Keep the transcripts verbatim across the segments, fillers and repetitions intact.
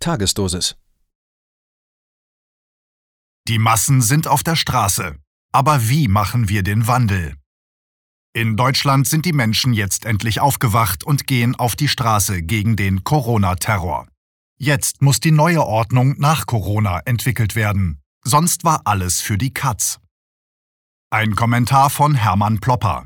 Tagesdosis. Die Massen sind auf der Straße. Aber wie machen wir den Wandel? In Deutschland sind die Menschen jetzt endlich aufgewacht und gehen auf die Straße gegen den Corona-Terror. Jetzt muss die neue Ordnung nach Corona entwickelt werden. Sonst war alles für die Katz. Ein Kommentar von Hermann Plopper.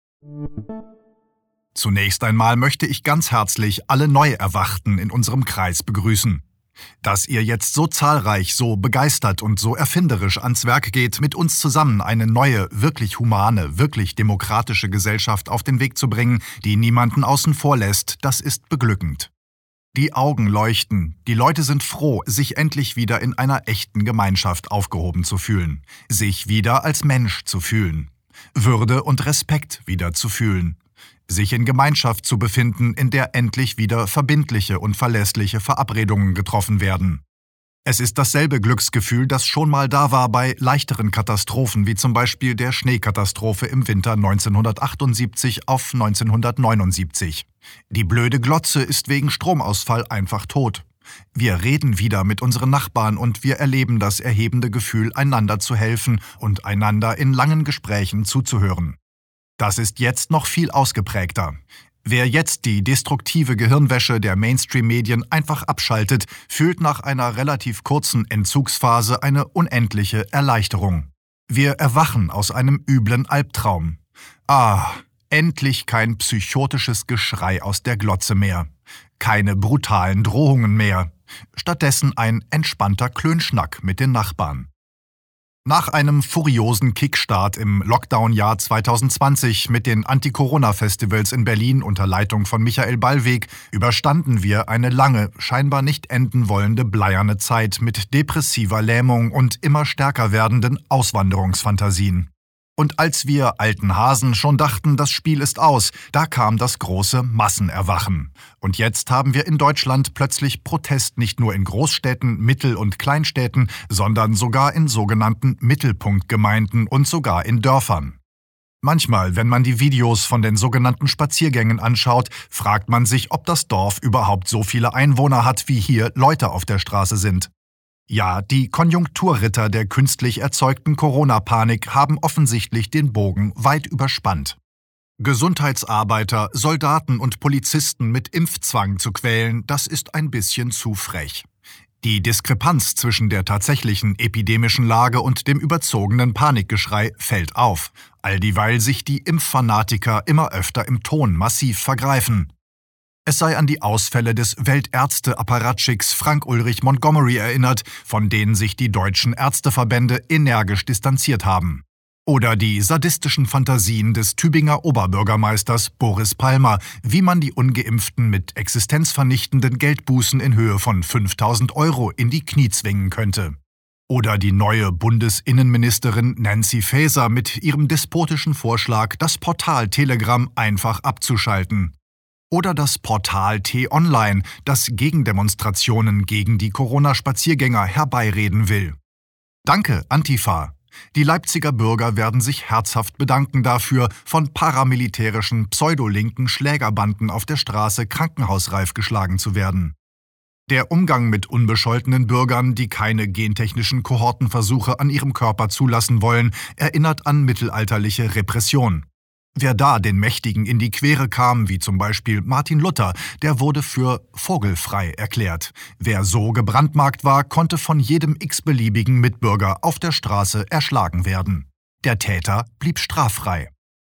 Zunächst einmal möchte ich ganz herzlich alle Neuerwachten in unserem Kreis begrüßen. Dass ihr jetzt so zahlreich, so begeistert und so erfinderisch ans Werk geht, mit uns zusammen eine neue, wirklich humane, wirklich demokratische Gesellschaft auf den Weg zu bringen, die niemanden außen vor lässt, das ist beglückend. Die Augen leuchten, die Leute sind froh, sich endlich wieder in einer echten Gemeinschaft aufgehoben zu fühlen, sich wieder als Mensch zu fühlen, Würde und Respekt wieder zu fühlen, sich in Gemeinschaft zu befinden, in der endlich wieder verbindliche und verlässliche Verabredungen getroffen werden. Es ist dasselbe Glücksgefühl, das schon mal da war bei leichteren Katastrophen, wie zum Beispiel der Schneekatastrophe im Winter neunzehnhundertachtundsiebzig auf neunzehnhundertneunundsiebzig. Die blöde Glotze ist wegen Stromausfall einfach tot. Wir reden wieder mit unseren Nachbarn und wir erleben das erhebende Gefühl, einander zu helfen und einander in langen Gesprächen zuzuhören. Das ist jetzt noch viel ausgeprägter. Wer jetzt die destruktive Gehirnwäsche der Mainstream-Medien einfach abschaltet, fühlt nach einer relativ kurzen Entzugsphase eine unendliche Erleichterung. Wir erwachen aus einem üblen Albtraum. Ah, endlich kein psychotisches Geschrei aus der Glotze mehr. Keine brutalen Drohungen mehr. Stattdessen ein entspannter Klönschnack mit den Nachbarn. Nach einem furiosen Kickstart im Lockdown-Jahr zweitausendzwanzig mit den Anti-Corona-Festivals in Berlin unter Leitung von Michael Ballweg überstanden wir eine lange, scheinbar nicht enden wollende bleierne Zeit mit depressiver Lähmung und immer stärker werdenden Auswanderungsfantasien. Und als wir alten Hasen schon dachten, das Spiel ist aus, da kam das große Massenerwachen. Und jetzt haben wir in Deutschland plötzlich Protest nicht nur in Großstädten, Mittel- und Kleinstädten, sondern sogar in sogenannten Mittelpunktgemeinden und sogar in Dörfern. Manchmal, wenn man die Videos von den sogenannten Spaziergängen anschaut, fragt man sich, ob das Dorf überhaupt so viele Einwohner hat, wie hier Leute auf der Straße sind. Ja, die Konjunkturritter der künstlich erzeugten Corona-Panik haben offensichtlich den Bogen weit überspannt. Gesundheitsarbeiter, Soldaten und Polizisten mit Impfzwang zu quälen, das ist ein bisschen zu frech. Die Diskrepanz zwischen der tatsächlichen epidemischen Lage und dem überzogenen Panikgeschrei fällt auf, all dieweil sich die Impffanatiker immer öfter im Ton massiv vergreifen. Es sei an die Ausfälle des Weltärzte-Apparatschicks Frank-Ulrich Montgomery erinnert, von denen sich die deutschen Ärzteverbände energisch distanziert haben. Oder die sadistischen Fantasien des Tübinger Oberbürgermeisters Boris Palmer, wie man die Ungeimpften mit existenzvernichtenden Geldbußen in Höhe von fünftausend Euro in die Knie zwingen könnte. Oder die neue Bundesinnenministerin Nancy Faeser mit ihrem despotischen Vorschlag, das Portal Telegram einfach abzuschalten. Oder das Portal T-Online, das Gegendemonstrationen gegen die Corona-Spaziergänger herbeireden will. Danke, Antifa. Die Leipziger Bürger werden sich herzhaft bedanken dafür, von paramilitärischen, pseudolinken Schlägerbanden auf der Straße krankenhausreif geschlagen zu werden. Der Umgang mit unbescholtenen Bürgern, die keine gentechnischen Kohortenversuche an ihrem Körper zulassen wollen, erinnert an mittelalterliche Repression. Wer da den Mächtigen in die Quere kam, wie zum Beispiel Martin Luther, der wurde für vogelfrei erklärt. Wer so gebrandmarkt war, konnte von jedem x-beliebigen Mitbürger auf der Straße erschlagen werden. Der Täter blieb straffrei.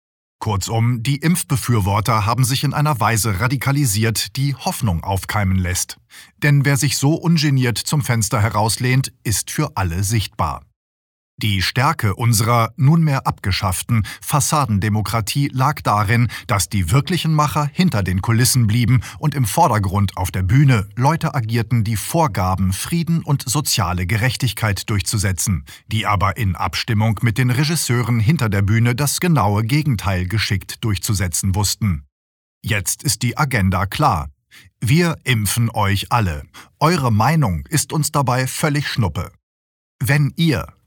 Kurzum, die Impfbefürworter haben sich in einer Weise radikalisiert, die Hoffnung aufkeimen lässt. Denn wer sich so ungeniert zum Fenster herauslehnt, ist für alle sichtbar. Die Stärke unserer nunmehr abgeschafften Fassadendemokratie lag darin, dass die wirklichen Macher hinter den Kulissen blieben und im Vordergrund auf der Bühne Leute agierten, die vorgaben, Frieden und soziale Gerechtigkeit durchzusetzen, die aber in Abstimmung mit den Regisseuren hinter der Bühne das genaue Gegenteil geschickt durchzusetzen wussten. Jetzt ist die Agenda klar. Wir impfen euch alle. Eure Meinung ist uns dabei völlig Schnuppe. Wenn ihr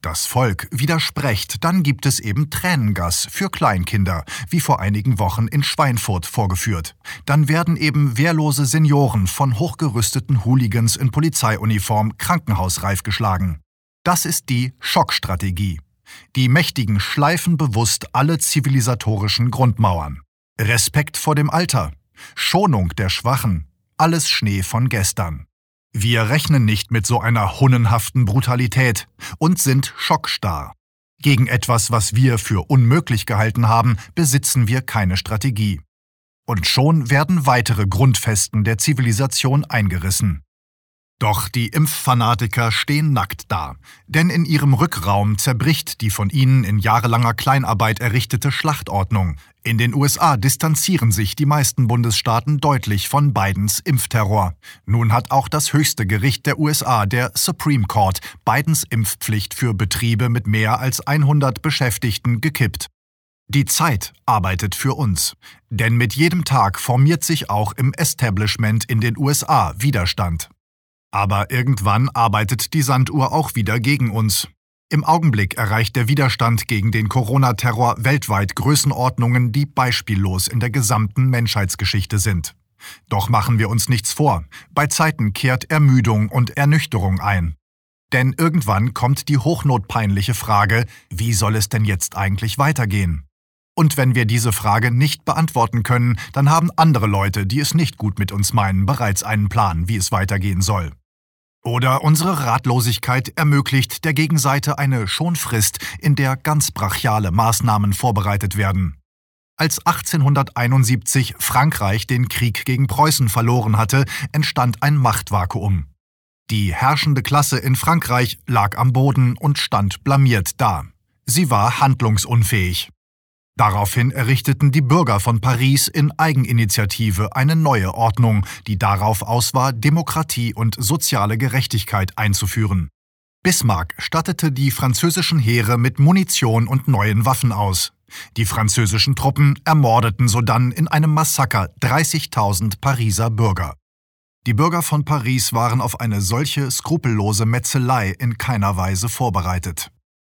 Das Volk widersprecht, dann gibt es eben Tränengas für Kleinkinder, wie vor einigen Wochen in Schweinfurt vorgeführt. Dann werden eben wehrlose Senioren von hochgerüsteten Hooligans in Polizeiuniform krankenhausreif geschlagen. Das ist die Schockstrategie. Die Mächtigen schleifen bewusst alle zivilisatorischen Grundmauern. Respekt vor dem Alter, Schonung der Schwachen, alles Schnee von gestern. Wir rechnen nicht mit so einer hunnenhaften Brutalität und sind schockstarr. Gegen etwas, was wir für unmöglich gehalten haben, besitzen wir keine Strategie. Und schon werden weitere Grundfesten der Zivilisation eingerissen. Doch die Impffanatiker stehen nackt da, denn in ihrem Rückraum zerbricht die von ihnen in jahrelanger Kleinarbeit errichtete Schlachtordnung. In den U S A distanzieren sich die meisten Bundesstaaten deutlich von Bidens Impfterror. Nun hat auch das höchste Gericht der U S A, der Supreme Court, Bidens Impfpflicht für Betriebe mit mehr als hundert Beschäftigten gekippt. Die Zeit arbeitet für uns, denn mit jedem Tag formiert sich auch im Establishment in den U S A Widerstand. Aber irgendwann arbeitet die Sanduhr auch wieder gegen uns. Im Augenblick erreicht der Widerstand gegen den Corona-Terror weltweit Größenordnungen, die beispiellos in der gesamten Menschheitsgeschichte sind. Doch machen wir uns nichts vor, bei Zeiten kehrt Ermüdung und Ernüchterung ein. Denn irgendwann kommt die hochnotpeinliche Frage, wie soll es denn jetzt eigentlich weitergehen? Und wenn wir diese Frage nicht beantworten können, dann haben andere Leute, die es nicht gut mit uns meinen, bereits einen Plan, wie es weitergehen soll. Oder unsere Ratlosigkeit ermöglicht der Gegenseite eine Schonfrist, in der ganz brachiale Maßnahmen vorbereitet werden. Als achtzehnhunderteinundsiebzig Frankreich den Krieg gegen Preußen verloren hatte, entstand ein Machtvakuum. Die herrschende Klasse in Frankreich lag am Boden und stand blamiert da. Sie war handlungsunfähig. Daraufhin errichteten die Bürger von Paris in Eigeninitiative eine neue Ordnung, die darauf aus war, Demokratie und soziale Gerechtigkeit einzuführen. Bismarck stattete die französischen Heere mit Munition und neuen Waffen aus. Die französischen Truppen ermordeten sodann in einem Massaker dreißigtausend Pariser Bürger. Die Bürger von Paris waren auf eine solche skrupellose Metzelei in keiner Weise vorbereitet.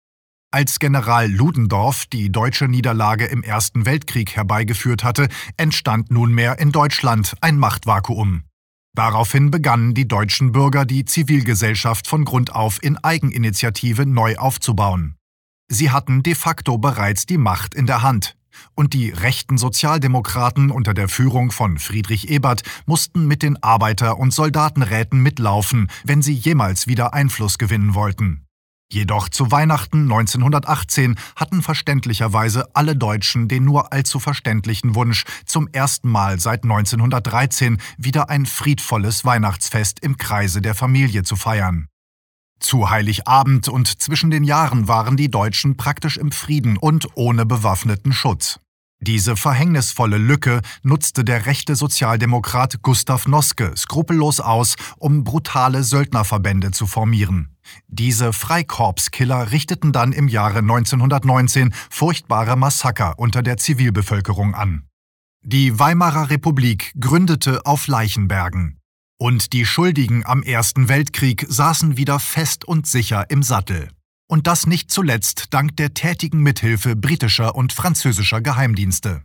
Als General Ludendorff die deutsche Niederlage im Ersten Weltkrieg herbeigeführt hatte, entstand nunmehr in Deutschland ein Machtvakuum. Daraufhin begannen die deutschen Bürger die Zivilgesellschaft von Grund auf in Eigeninitiative neu aufzubauen. Sie hatten de facto bereits die Macht in der Hand. Und die rechten Sozialdemokraten unter der Führung von Friedrich Ebert mussten mit den Arbeiter- und Soldatenräten mitlaufen, wenn sie jemals wieder Einfluss gewinnen wollten. Jedoch zu Weihnachten neunzehnhundertachtzehn hatten verständlicherweise alle Deutschen den nur allzu verständlichen Wunsch, zum ersten Mal seit neunzehnhundertdreizehn wieder ein friedvolles Weihnachtsfest im Kreise der Familie zu feiern. Zu Heiligabend und zwischen den Jahren waren die Deutschen praktisch im Frieden und ohne bewaffneten Schutz. Diese verhängnisvolle Lücke nutzte der rechte Sozialdemokrat Gustav Noske skrupellos aus, um brutale Söldnerverbände zu formieren. Diese Freikorpskiller richteten dann im Jahre neunzehnhundertneunzehn furchtbare Massaker unter der Zivilbevölkerung an. Die Weimarer Republik gründete auf Leichenbergen. Und die Schuldigen am Ersten Weltkrieg saßen wieder fest und sicher im Sattel. Und das nicht zuletzt dank der tätigen Mithilfe britischer und französischer Geheimdienste.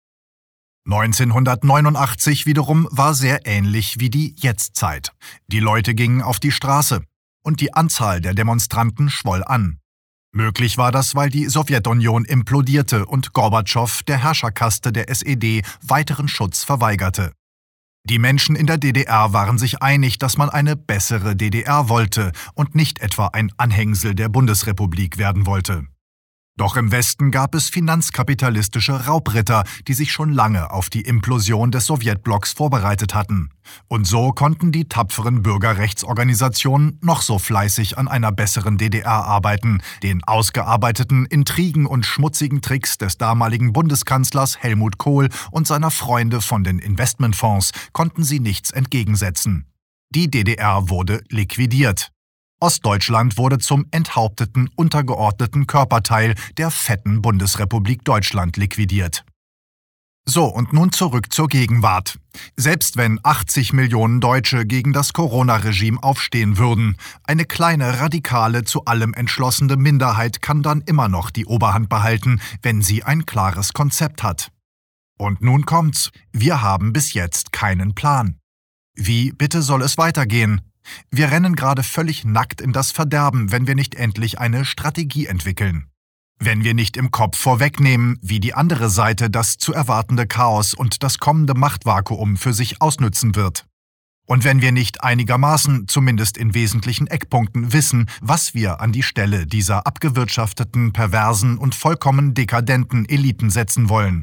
neunzehnhundertneunundachtzig wiederum war sehr ähnlich wie die Jetztzeit. Die Leute gingen auf die Straße und die Anzahl der Demonstranten schwoll an. Möglich war das, weil die Sowjetunion implodierte und Gorbatschow der Herrscherkaste der S E D weiteren Schutz verweigerte. Die Menschen in der D D R waren sich einig, dass man eine bessere D D R wollte und nicht etwa ein Anhängsel der Bundesrepublik werden wollte. Doch im Westen gab es finanzkapitalistische Raubritter, die sich schon lange auf die Implosion des Sowjetblocks vorbereitet hatten. Und so konnten die tapferen Bürgerrechtsorganisationen noch so fleißig an einer besseren D D R arbeiten. Den ausgearbeiteten Intrigen und schmutzigen Tricks des damaligen Bundeskanzlers Helmut Kohl und seiner Freunde von den Investmentfonds konnten sie nichts entgegensetzen. Die D D R wurde liquidiert. Ostdeutschland wurde zum enthaupteten, untergeordneten Körperteil der fetten Bundesrepublik Deutschland liquidiert. So, und nun zurück zur Gegenwart. Selbst wenn achtzig Millionen Deutsche gegen das Corona-Regime aufstehen würden, eine kleine, radikale, zu allem entschlossene Minderheit kann dann immer noch die Oberhand behalten, wenn sie ein klares Konzept hat. Und nun kommt's. Wir haben bis jetzt keinen Plan. Wie bitte soll es weitergehen? Wir rennen gerade völlig nackt in das Verderben, wenn wir nicht endlich eine Strategie entwickeln. Wenn wir nicht im Kopf vorwegnehmen, wie die andere Seite das zu erwartende Chaos und das kommende Machtvakuum für sich ausnützen wird. Und wenn wir nicht einigermaßen, zumindest in wesentlichen Eckpunkten, wissen, was wir an die Stelle dieser abgewirtschafteten, perversen und vollkommen dekadenten Eliten setzen wollen.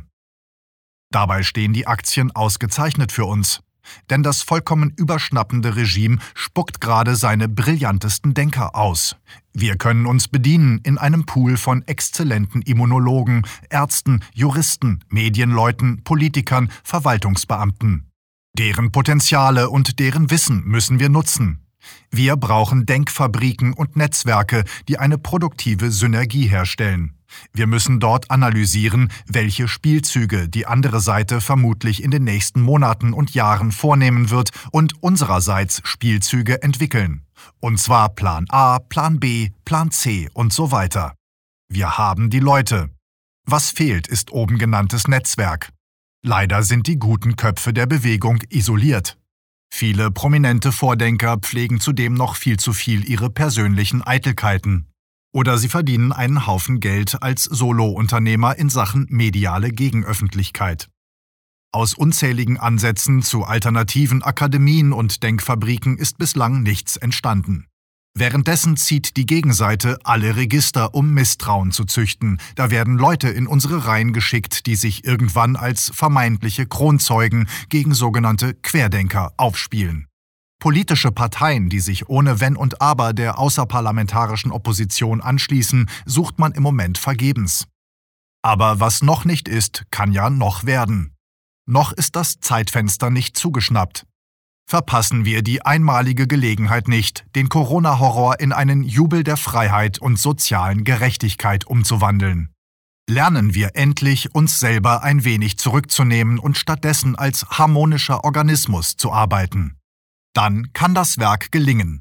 Dabei stehen die Aktien ausgezeichnet für uns. Denn das vollkommen überschnappende Regime spuckt gerade seine brillantesten Denker aus. Wir können uns bedienen in einem Pool von exzellenten Immunologen, Ärzten, Juristen, Medienleuten, Politikern, Verwaltungsbeamten. Deren Potenziale und deren Wissen müssen wir nutzen. Wir brauchen Denkfabriken und Netzwerke, die eine produktive Synergie herstellen. Wir müssen dort analysieren, welche Spielzüge die andere Seite vermutlich in den nächsten Monaten und Jahren vornehmen wird und unsererseits Spielzüge entwickeln. Und zwar Plan A, Plan B, Plan C und so weiter. Wir haben die Leute. Was fehlt, ist oben genanntes Netzwerk. Leider sind die guten Köpfe der Bewegung isoliert. Viele prominente Vordenker pflegen zudem noch viel zu viel ihre persönlichen Eitelkeiten. Oder sie verdienen einen Haufen Geld als Solo-Unternehmer in Sachen mediale Gegenöffentlichkeit. Aus unzähligen Ansätzen zu alternativen Akademien und Denkfabriken ist bislang nichts entstanden. Währenddessen zieht die Gegenseite alle Register, um Misstrauen zu züchten. Da werden Leute in unsere Reihen geschickt, die sich irgendwann als vermeintliche Kronzeugen gegen sogenannte Querdenker aufspielen. Politische Parteien, die sich ohne Wenn und Aber der außerparlamentarischen Opposition anschließen, sucht man im Moment vergebens. Aber was noch nicht ist, kann ja noch werden. Noch ist das Zeitfenster nicht zugeschnappt. Verpassen wir die einmalige Gelegenheit nicht, den Corona-Horror in einen Jubel der Freiheit und sozialen Gerechtigkeit umzuwandeln. Lernen wir endlich, uns selber ein wenig zurückzunehmen und stattdessen als harmonischer Organismus zu arbeiten. Dann kann das Werk gelingen.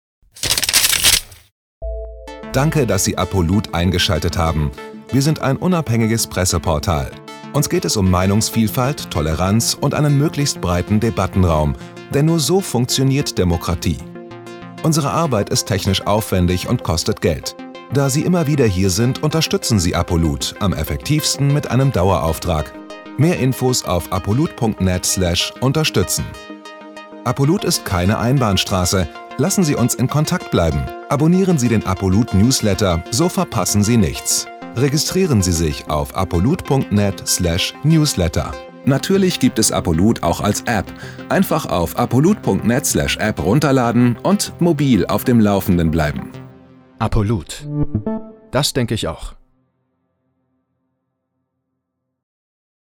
Danke, dass Sie Apolut eingeschaltet haben. Wir sind ein unabhängiges Presseportal. Uns geht es um Meinungsvielfalt, Toleranz und einen möglichst breiten Debattenraum, denn nur so funktioniert Demokratie. Unsere Arbeit ist technisch aufwendig und kostet Geld. Da Sie immer wieder hier sind, unterstützen Sie Apolut am effektivsten mit einem Dauerauftrag. Mehr Infos auf apolut punkt net slash unterstützen. Apolut ist keine Einbahnstraße. Lassen Sie uns in Kontakt bleiben. Abonnieren Sie den Apolut Newsletter, so verpassen Sie nichts. Registrieren Sie sich auf apolut punkt net slash newsletter. Natürlich gibt es Apolut auch als App. Einfach auf apolut punkt net slash app runterladen und mobil auf dem Laufenden bleiben. Apolut. Das denke ich auch.